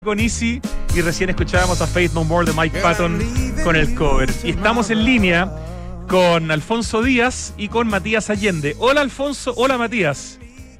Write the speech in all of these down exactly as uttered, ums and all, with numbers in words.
Con Easy y recién escuchábamos a Faith No More de Mike Patton con el cover. Y estamos en línea con Alfonso Díaz y con Matías Allende. Hola Alfonso, hola Matías.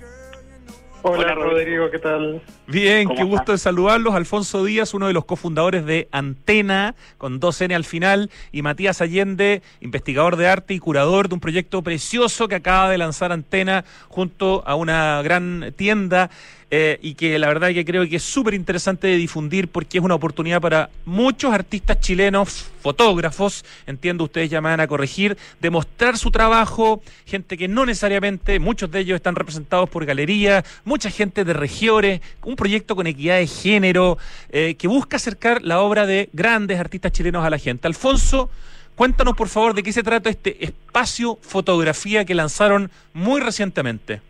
Hola, Hola Rodrigo, ¿qué tal? Bien, qué gusto de saludarlos. Alfonso Díaz, uno de los cofundadores de Antena, con dos ene al final, y Matías Allende, investigador de arte y curador de un proyecto precioso que acaba de lanzar Antena junto a una gran tienda, eh, y que la verdad que creo que es súper interesante de difundir porque es una oportunidad para muchos artistas chilenos, fotógrafos, entiendo ustedes ya me van a corregir, de mostrar su trabajo, gente que no necesariamente, muchos de ellos están representados por galerías, mucha gente de regiones, un proyecto con equidad de género, eh, que busca acercar la obra de grandes artistas chilenos a la gente. Alfonso, cuéntanos por favor de qué se trata este espacio fotografía que lanzaron muy recientemente.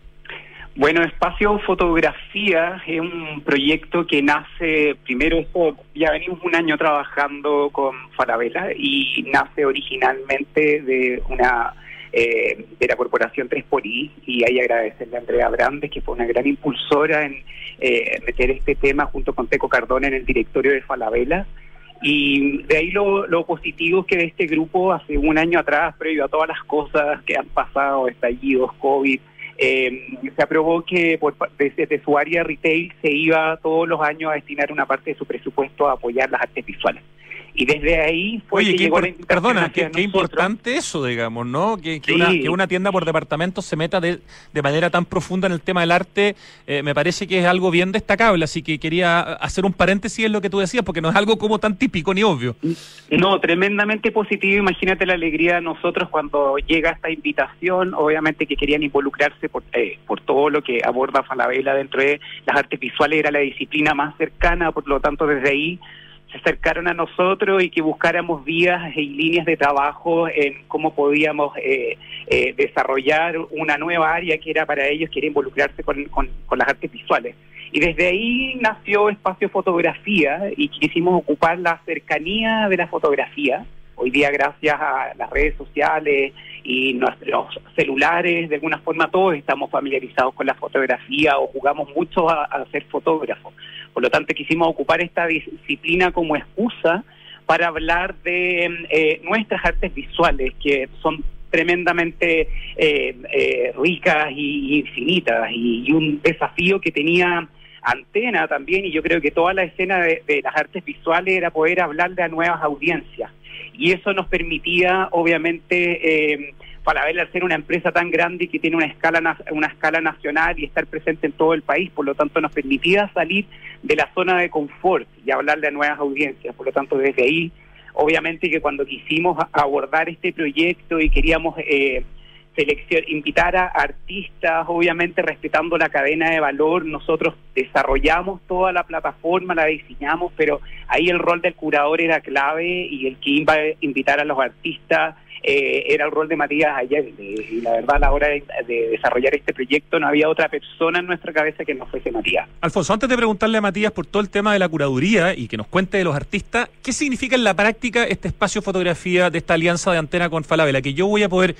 Bueno, Espacio Fotografía es un proyecto que nace, primero esto, ya venimos un año trabajando con Falabella y nace originalmente de una eh, de la corporación tres por I, y ahí agradecerle a Andrea Brandes, que fue una gran impulsora en eh, meter este tema junto con Teco Cardona en el directorio de Falabella. Y de ahí lo, lo positivo es que de este grupo, hace un año atrás, previo a todas las cosas que han pasado, estallidos, COVID, Eh, se aprobó que por, desde, desde su área retail se iba todos los años a destinar una parte de su presupuesto a apoyar las artes visuales. Y desde ahí fue Oye, que qué llegó impor- la invitación. Perdona, hacia qué, qué nosotros. importante eso, digamos, ¿no? Que, que, Sí. una, que una tienda por departamento se meta de, de manera tan profunda en el tema del arte, eh, me parece que es algo bien destacable, así que quería hacer un paréntesis en lo que tú decías, porque no es algo como tan típico ni obvio. No, tremendamente positivo. Imagínate la alegría de nosotros cuando llega esta invitación, obviamente que querían involucrarse por, eh, por todo lo que aborda Falabella dentro de las artes visuales, era la disciplina más cercana, por lo tanto desde ahí se acercaron a nosotros y que buscáramos vías y líneas de trabajo en cómo podíamos eh, eh, desarrollar una nueva área que era para ellos, que era involucrarse con, con, con las artes visuales. Y desde ahí nació Espacio Fotografía y quisimos ocupar la cercanía de la fotografía. Hoy día, gracias a las redes sociales y nuestros celulares, de alguna forma todos estamos familiarizados con la fotografía o jugamos mucho a, a ser fotógrafos. Por lo tanto, quisimos ocupar esta disciplina como excusa para hablar de eh, nuestras artes visuales, que son tremendamente eh, eh, ricas y infinitas, y, y un desafío que tenía Antena también, y yo creo que toda la escena de, de las artes visuales era poder hablarle a nuevas audiencias. Y eso nos permitía, obviamente, eh, Falabella, al ser una empresa tan grande y que tiene una escala una escala nacional y estar presente en todo el país, por lo tanto nos permitía salir de la zona de confort y hablarle a nuevas audiencias. Por lo tanto, desde ahí, obviamente que cuando quisimos abordar este proyecto y queríamos eh, selección, invitar a artistas, obviamente respetando la cadena de valor, nosotros desarrollamos toda la plataforma, la diseñamos, pero ahí el rol del curador era clave y el que iba a invitar a los artistas eh, era el rol de Matías Allende. Y la verdad, a la hora de, de desarrollar este proyecto no había otra persona en nuestra cabeza que no fuese Matías. Alfonso, antes de preguntarle a Matías por todo el tema de la curaduría y que nos cuente de los artistas, ¿qué significa en la práctica este espacio fotografía de esta alianza de Antena con Falabella? Que yo voy a poder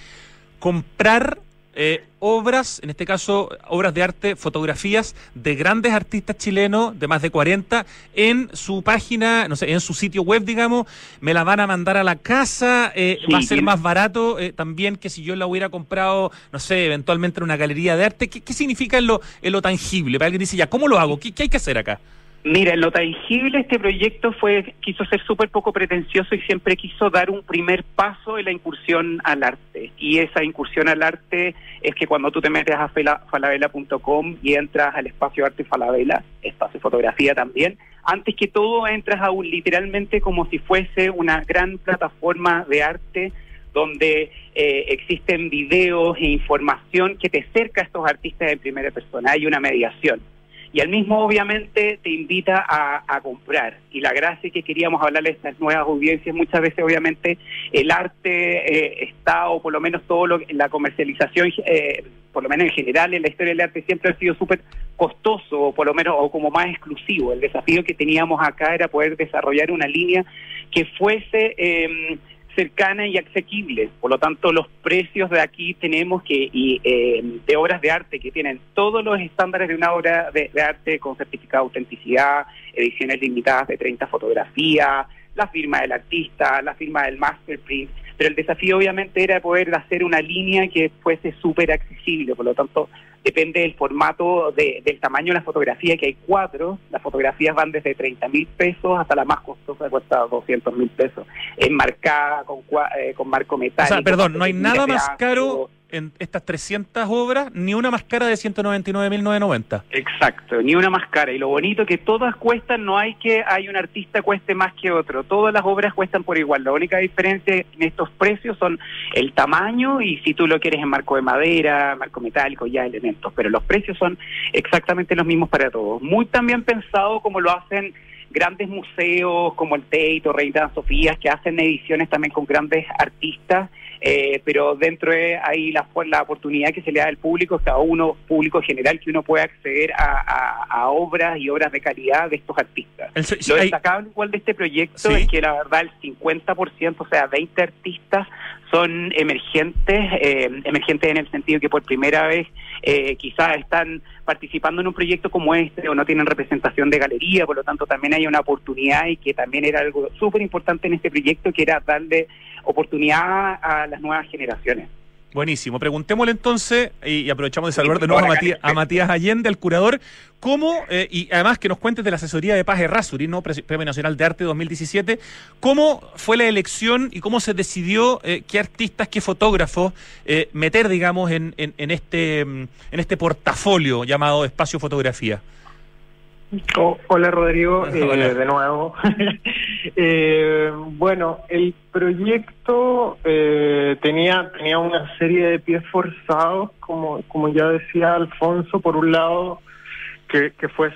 comprar eh, obras, en este caso obras de arte, fotografías de grandes artistas chilenos, de más de cuarenta, en su página, no sé, en su sitio web, digamos, me la van a mandar a la casa, eh, Sí, va a ser bien. más barato eh, también que si yo la hubiera comprado, no sé, eventualmente en una galería de arte. ¿Qué, qué significa en lo, en lo tangible? Para alguien dice, ya, ¿cómo lo hago? ¿Qué, qué hay que hacer acá? Mira, en lo tangible este proyecto fue quiso ser súper poco pretencioso y siempre quiso dar un primer paso en la incursión al arte. Y esa incursión al arte es que cuando tú te metes a falabella punto com y entras al espacio Arte Falabella, espacio fotografía también, antes que todo entras a un literalmente como si fuese una gran plataforma de arte donde eh, existen videos e información que te acerca a estos artistas en primera persona. Hay una mediación. Y al mismo, obviamente, te invita a, a comprar. Y la gracia que queríamos hablarle a estas nuevas audiencias, muchas veces, obviamente, el arte eh, está, o por lo menos todo lo la comercialización, eh, por lo menos en general, en la historia del arte siempre ha sido súper costoso, o por lo menos, o como más exclusivo. El desafío que teníamos acá era poder desarrollar una línea que fuese... Eh, cercana y asequible. Por lo tanto, los precios de aquí tenemos que, y eh, de obras de arte que tienen todos los estándares de una obra de, de arte con certificado de autenticidad, ediciones limitadas de treinta fotografías, la firma del artista, la firma del masterprint, pero el desafío obviamente era poder hacer una línea que fuese súper accesible. Por lo tanto, depende del formato, de, del tamaño de la fotografía, que hay cuatro. Las fotografías van desde treinta mil pesos hasta la más costosa, cuesta doscientos mil pesos, enmarcada con, eh, con marco metálico. O sea, perdón, no hay nada más caro en estas trescientas obras, ni una más cara de ciento noventa y nueve mil novecientos noventa. Exacto, ni una más cara. Y lo bonito que todas cuestan, no hay que hay un artista cueste más que otro. Todas las obras cuestan por igual. La única diferencia en estos precios son el tamaño y si tú lo quieres en marco de madera, marco metálico, ya elementos. Pero los precios son exactamente los mismos para todos. Muy también pensado como lo hacen grandes museos como el Tate o Reina Sofía, que hacen ediciones también con grandes artistas, eh, pero dentro de ahí la, la oportunidad que se le da al público, cada uno, público general, que uno puede acceder a, a, a obras y obras de calidad de estos artistas. El, Lo destacable igual de este proyecto ¿sí? es que la verdad el cincuenta por ciento, o sea, veinte artistas, son emergentes, eh, emergentes en el sentido que por primera vez eh, quizás están participando en un proyecto como este o no tienen representación de galería, por lo tanto también hay una oportunidad y que también era algo súper importante en este proyecto, que era darle oportunidad a las nuevas generaciones. Buenísimo. Preguntémosle entonces, y aprovechamos de saludar de nuevo a Matías, a Matías Allende, al curador, cómo, eh, y además que nos cuentes de la asesoría de Paz Errázuriz, ¿no? Premio Nacional de Arte dos mil diecisiete, cómo fue la elección y cómo se decidió eh, qué artistas, qué fotógrafos eh, meter, digamos, en, en, en, este, en este portafolio llamado Espacio Fotografía. Oh, hola Rodrigo, eh, hola. de nuevo. eh, bueno, el proyecto eh, tenía tenía una serie de pies forzados, como como ya decía Alfonso. Por un lado, que, que fuese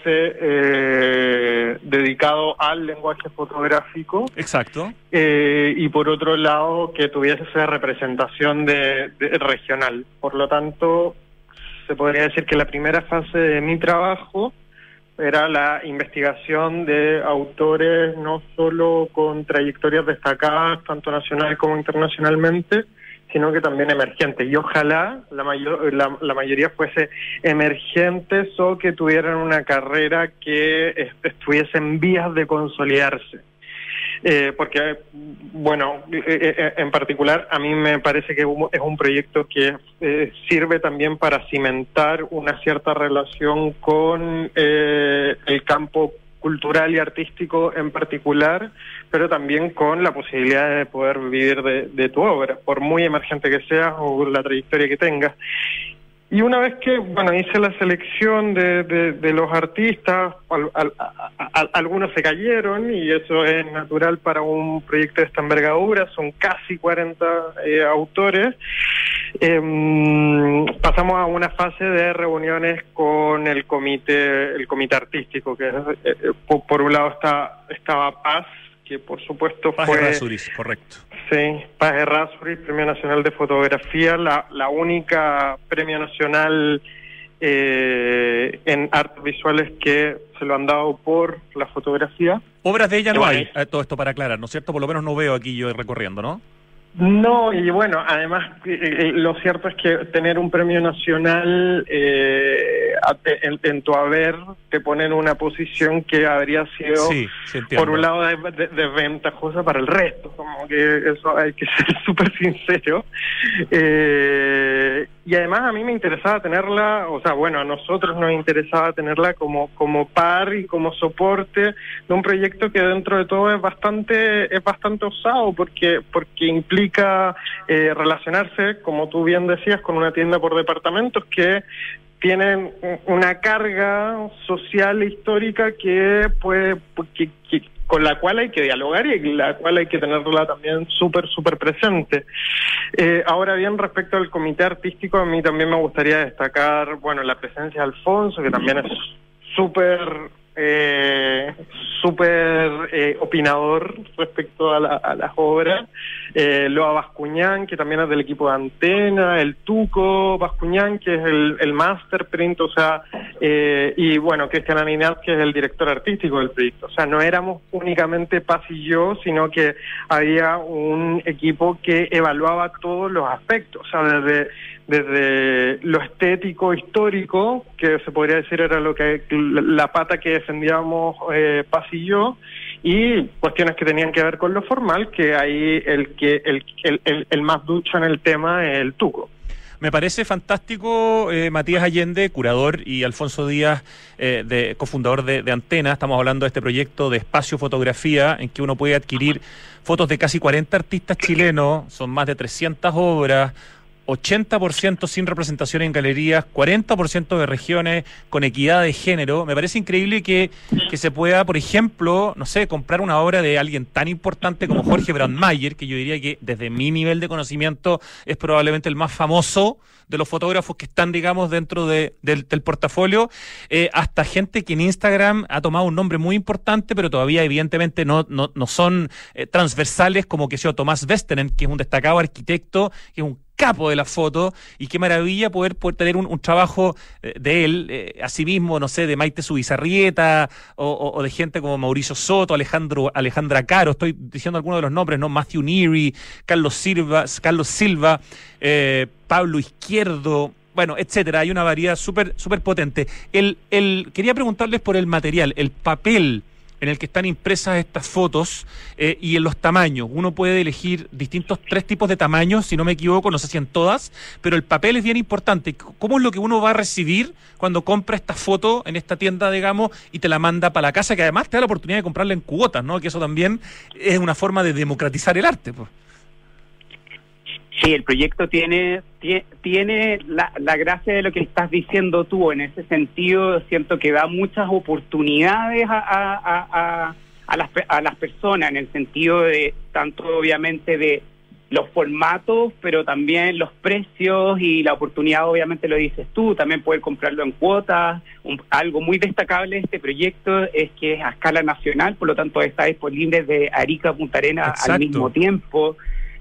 eh, dedicado al lenguaje fotográfico. Exacto. Eh, y por otro lado, que tuviese esa representación de, de regional. Por lo tanto, se podría decir que la primera fase de mi trabajo era la investigación de autores no solo con trayectorias destacadas, tanto nacional como internacionalmente, sino que también emergentes. Y ojalá la, mayor, la, la mayoría fuese emergentes o que tuvieran una carrera que est- estuviese en vías de consolidarse. Eh, porque, bueno, eh, eh, en particular a mí me parece que es un proyecto que eh, sirve también para cimentar una cierta relación con eh, el campo cultural y artístico en particular, pero también con la posibilidad de poder vivir de, de tu obra, por muy emergente que seas o la trayectoria que tengas. Y una vez que, bueno, hice la selección de, de, de los artistas, al, al, a, a, algunos se cayeron, y eso es natural para un proyecto de esta envergadura, son casi cuarenta eh, autores. Eh, pasamos a una fase de reuniones con el comité el comité artístico, que eh, por, por un lado está estaba Paz, que por supuesto Paz fue... Errázuriz, correcto. Sí, Paz Errázuriz, Premio Nacional de Fotografía, la, la única premio nacional eh, en artes visuales que se lo han dado por la fotografía. Obras de ella no hay, eh, todo esto para aclarar, ¿no es cierto? Por lo menos no veo aquí yo recorriendo, ¿no? No, y bueno, además eh, lo cierto es que tener un premio nacional eh, en, en tu haber te pone en una posición que habría sido, sí, sí, por un lado, desventajosa de, de para el resto, como que eso hay que ser súper sincero. Eh, y además a mí me interesaba tenerla, o sea, bueno, a nosotros nos interesaba tenerla como como par y como soporte de un proyecto que dentro de todo es bastante es bastante osado, porque porque implica eh, relacionarse, como tú bien decías, con una tienda por departamentos que tienen una carga social e histórica que puede que, que, con la cual hay que dialogar y la cual hay que tenerla también súper, súper presente. Eh, ahora bien, respecto al comité artístico, a mí también me gustaría destacar, bueno, la presencia de Alfonso, que también es súper... Eh, súper eh, opinador respecto a, la, a las obras, eh, Loa Bascuñán, que también es del equipo de Antena, el Tuco Bascuñán, que es el, el master print, o sea, eh, y bueno, Cristian Aninat, que es el director artístico del proyecto. O sea, no éramos únicamente Paz y yo, sino que había un equipo que evaluaba todos los aspectos, o sea, desde desde lo estético, histórico, que se podría decir era lo que la pata que defendíamos eh, Paz y yo, y cuestiones que tenían que ver con lo formal, que ahí el que el, el, el, el más ducho en el tema es el Tuco. Me parece fantástico, eh, Matías Allende, curador, y Alfonso Díaz, eh, de, cofundador de, de Antena. Estamos hablando de este proyecto de espacio fotografía en que uno puede adquirir fotos de casi cuarenta artistas chilenos, son más de trescientas obras, ochenta por ciento sin representación en galerías, cuarenta por ciento de regiones con equidad de género. Me parece increíble que, que se pueda, por ejemplo, no sé, comprar una obra de alguien tan importante como Jorge Brandmeier, que yo diría que desde mi nivel de conocimiento es probablemente el más famoso de los fotógrafos que están, digamos, dentro de, del, del portafolio, eh, hasta gente que en Instagram ha tomado un nombre muy importante, pero todavía evidentemente no, no, no son eh, transversales, como que sea Tomás Westenen, que es un destacado arquitecto, que es un capo de la foto, y qué maravilla poder, poder tener un, un trabajo eh, de él, eh, asimismo, no sé, de Maite Subizarrieta, o, o, o de gente como Mauricio Soto, Alejandro, Alejandra Caro, estoy diciendo algunos de los nombres, ¿no? Matthew Neary, Carlos Silva, Carlos Silva, eh, Pablo Izquierdo, bueno, etcétera. Hay una variedad súper súper potente. El, el, quería preguntarles por el material, el papel en el que están impresas estas fotos, eh, y en los tamaños. Uno puede elegir distintos tres tipos de tamaños, si no me equivoco, no sé si en todas, pero el papel es bien importante. ¿Cómo es lo que uno va a recibir cuando compra esta foto en esta tienda, digamos, y te la manda para la casa, que además te da la oportunidad de comprarla en cuotas, ¿no? Que eso también es una forma de democratizar el arte, pues. Sí, el proyecto tiene tiene la, la gracia de lo que estás diciendo tú. En ese sentido, siento que da muchas oportunidades a, a, a, a, las, a las personas, en el sentido de, tanto obviamente de los formatos, pero también los precios, y la oportunidad obviamente lo dices tú, también poder comprarlo en cuotas. Un, algo muy destacable de este proyecto es que es a escala nacional, por lo tanto está disponible de Arica a Punta Arenas. Exacto. Al mismo tiempo.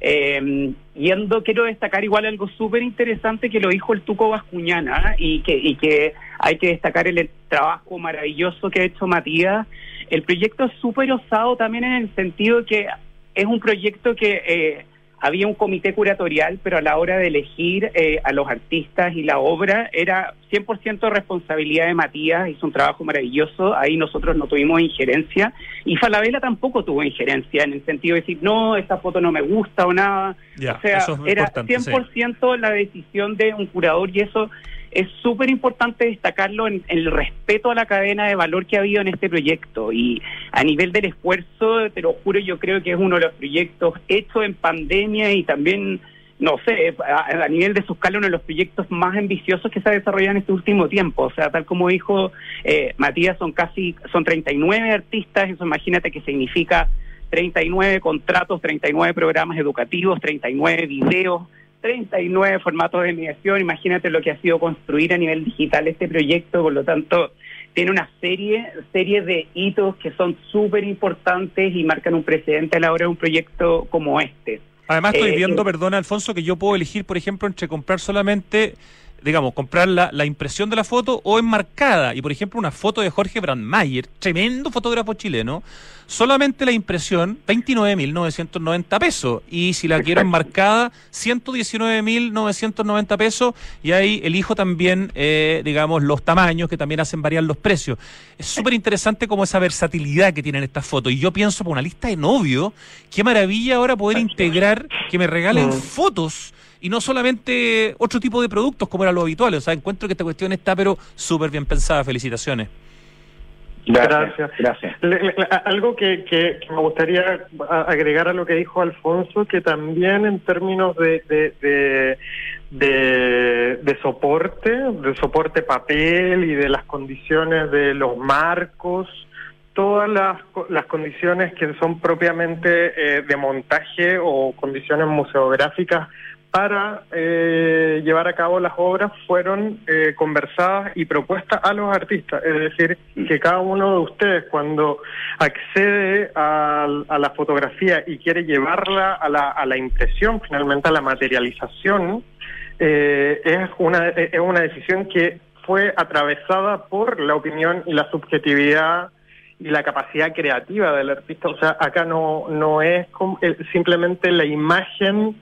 Eh, yendo, quiero destacar igual algo súper interesante que lo dijo el Tuco Bascuñán, ¿eh? y que y que hay que destacar el, el trabajo maravilloso que ha hecho Matías. El proyecto es súper osado también en el sentido que es un proyecto que eh, había un comité curatorial, pero a la hora de elegir eh, a los artistas y la obra era cien por ciento responsabilidad de Matías. Hizo un trabajo maravilloso, ahí nosotros no tuvimos injerencia, y Falabella tampoco tuvo injerencia en el sentido de decir, no, esta foto no me gusta o nada. Ya, o sea, eso es era cien por ciento sí. La decisión de un curador, y eso es súper importante destacarlo en, en el respeto a la cadena de valor que ha habido en este proyecto. Y a nivel del esfuerzo, te lo juro, yo creo que es uno de los proyectos hechos en pandemia, y también, no sé, a, a nivel de su escala, uno de los proyectos más ambiciosos que se ha desarrollado en este último tiempo. O sea, tal como dijo eh, Matías, son casi, son treinta y nueve artistas. Eso imagínate que significa treinta y nueve contratos, treinta y nueve programas educativos, treinta y nueve videos, treinta y nueve formatos de mediación. Imagínate lo que ha sido construir a nivel digital este proyecto. Por lo tanto, tiene una serie, serie de hitos que son súper importantes y marcan un precedente a la hora de un proyecto como este. Además estoy eh, viendo, eh, perdona Alfonso, que yo puedo elegir, por ejemplo, entre comprar solamente, digamos, comprar la, la impresión de la foto o enmarcada. Y por ejemplo, una foto de Jorge Brandmeier, tremendo fotógrafo chileno, solamente la impresión, veintinueve mil novecientos noventa pesos. Y si la quiero enmarcada, ciento diecinueve mil novecientos noventa pesos. Y ahí elijo también, eh, digamos, los tamaños, que también hacen variar los precios. Es súper interesante como esa versatilidad que tienen estas fotos. Y yo pienso, por una lista de novios, qué maravilla ahora poder integrar, que me regalen fotos y no solamente otro tipo de productos como era lo habitual. O sea, encuentro que esta cuestión está pero súper bien pensada. Felicitaciones. Gracias. Gracias. Le, le, algo que, que, que me gustaría agregar a lo que dijo Alfonso, que también en términos de, de, de, de, de soporte, de soporte papel y de las condiciones de los marcos, todas las, las condiciones que son propiamente eh, de montaje o condiciones museográficas para eh, llevar a cabo las obras fueron eh, conversadas y propuestas a los artistas. Es decir, que cada uno de ustedes cuando accede a, a la fotografía y quiere llevarla a la, a la impresión, finalmente a la materialización, eh, es una, es una decisión que fue atravesada por la opinión y la subjetividad y la capacidad creativa del artista. O sea, acá no, no es como, eh, simplemente la imagen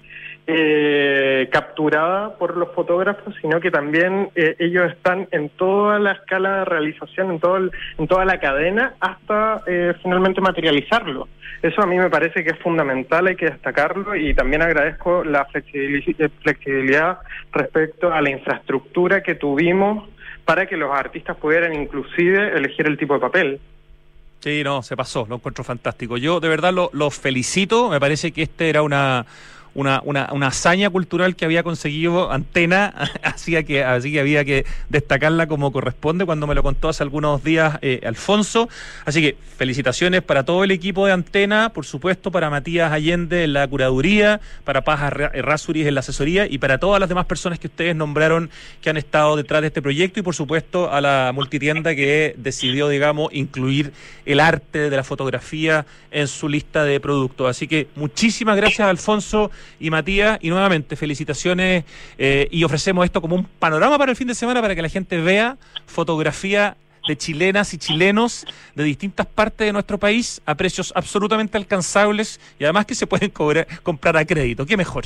Eh, capturada por los fotógrafos, sino que también eh, ellos están en toda la escala de realización, en todo el, en toda la cadena, hasta eh, finalmente materializarlo. Eso a mí me parece que es fundamental, hay que destacarlo, y también agradezco la flexibilidad, flexibilidad respecto a la infraestructura que tuvimos para que los artistas pudieran inclusive elegir el tipo de papel. Sí, no, se pasó, lo encuentro fantástico. Yo de verdad los lo felicito, me parece que este era una... Una, una, una hazaña cultural que había conseguido Antena, así que, así que había que destacarla como corresponde, cuando me lo contó hace algunos días eh, Alfonso. Así que felicitaciones para todo el equipo de Antena, por supuesto para Matías Allende en la curaduría, para Paz Errázuriz en la asesoría, y para todas las demás personas que ustedes nombraron que han estado detrás de este proyecto, y por supuesto a la multitienda que decidió, digamos, incluir el arte de la fotografía en su lista de productos. Así que muchísimas gracias, Alfonso y Matías, y nuevamente felicitaciones, eh, y ofrecemos esto como un panorama para el fin de semana para que la gente vea fotografía de chilenas y chilenos de distintas partes de nuestro país a precios absolutamente alcanzables, y además que se pueden cobrar, comprar a crédito. ¿Qué mejor?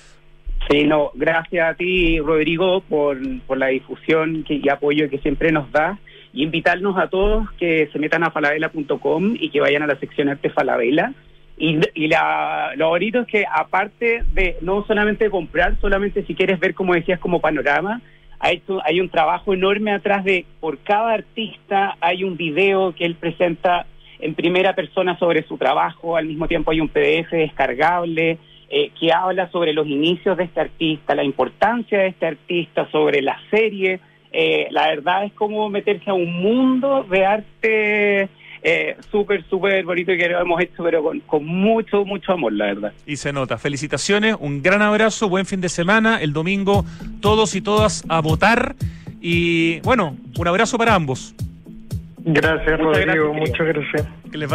Sí, no, gracias a ti, Rodrigo, por, por la difusión que, y apoyo que siempre nos da, y invitarnos a todos que se metan a falabella punto com y que vayan a la sección Arte Falabella. Y, y la, lo bonito es que, aparte de no solamente comprar, solamente si quieres ver, como decías, como panorama, hay, hay un trabajo enorme atrás de, por cada artista hay un video que él presenta en primera persona sobre su trabajo, al mismo tiempo hay un P D F descargable eh, que habla sobre los inicios de este artista, la importancia de este artista, sobre la serie. Eh, la verdad es como meterse a un mundo de arte Eh, súper, súper bonito, que lo hemos hecho, pero con, con mucho, mucho amor, la verdad. Y se nota. Felicitaciones, un gran abrazo, buen fin de semana. El domingo todos y todas a votar. Y bueno, un abrazo para ambos. Gracias, Muchas Rodrigo, gracias, muchas gracias. Que les vaya